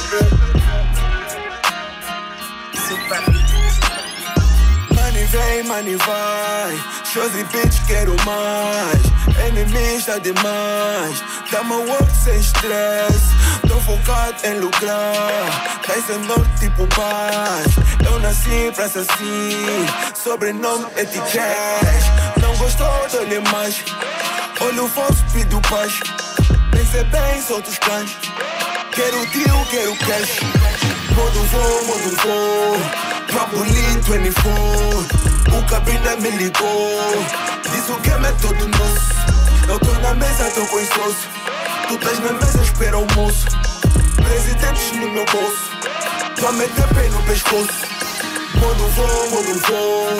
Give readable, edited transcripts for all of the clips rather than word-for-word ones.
Money vem, money vai. Shows e bitch, quero mais. Enemies tá demais. Dá-me work sem stress. Tô focado em lucrar. Tá em norte tipo paz. Eu nasci pra ser assim. Sobrenome etiquette. Não gostou de olhar mais. Olho falso, pido paz. Pensei bem, solto os cães. Quero tio, quero cash. Modo voo. Papo Lee 24. O cabine me ligou. Diz o que é todo nosso. Eu tô na mesa, tô com insosso. Tu estás na mesa, espera o almoço. Presidentes no meu bolso. Tô a meter pé no pescoço. Modo voo.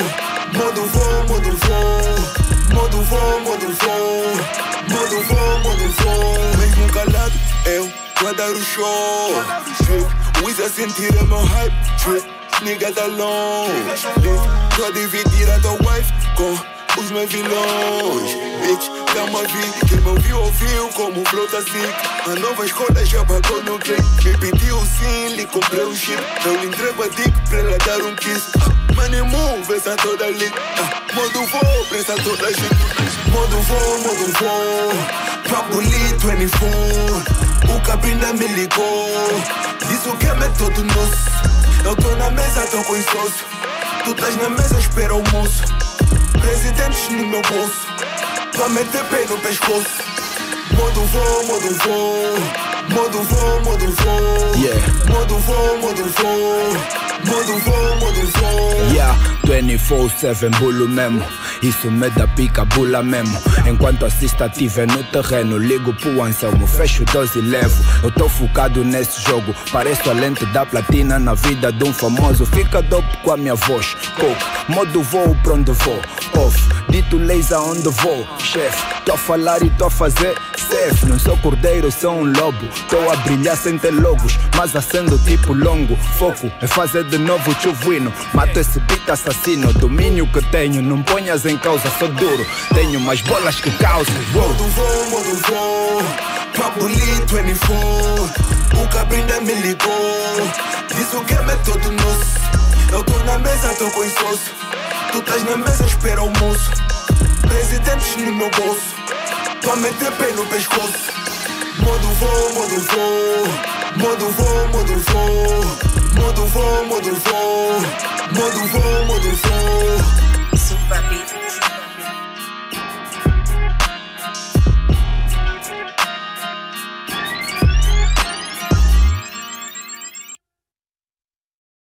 Mesmo calado, eu tô a dar o show. Wiz a sentir o meu hype. Nigga da long. Tô a dividir a tua wife com os meus vilões. Bitch, dá-me a vir. Quem me ouviu como flota sick. A nova escola já pagou no click. Me pediu sim, lhe comprei um chip. Eu lhe entrego a dick pra ela dar um kiss. Money move, essa toda ali. Modo voo, presta toda a gente. Modo voo. Papo Lee 24. O cabine me ligou. Diz o que é todo nosso. Eu tô na mesa, tô com insosso. Tu estás na mesa, espera o almoço. Presidentes no meu bolso. Tô a meter pé no pescoço. Modo voo. Yeah. Modo voo. Yeah, 24/7 bulo mesmo. Isso me dá pica, bula mesmo. Enquanto assisto ativo no terreno. Ligo pro Anselmo, fecho 12 e levo. Eu tô focado nesse jogo. Pareço a lente da platina na vida de um famoso. Fica dope com a minha voz. Coke, modo voo pra onde vou. Off, dito laser onde vou. Chefe, tô a falar e tô a fazer safe. Não sou cordeiro, sou um lobo. Tô a brilhar sem ter logos, mas acendo tipo longo. Foco é fazer de novo chuvuino. Mato esse beat assassino. Domínio que tenho, não ponhas em causa, sou duro. Tenho mais bolas que causas. Modo voo. Papo Lee 24. O cabine me ligou. Diz o que é todo nosso. Eu tô na mesa, tô com insosso. Tu estás na mesa, espera o almoço. Presidentes no meu bolso. Tô a meter pé no pescoço. Modo voo. Super beat.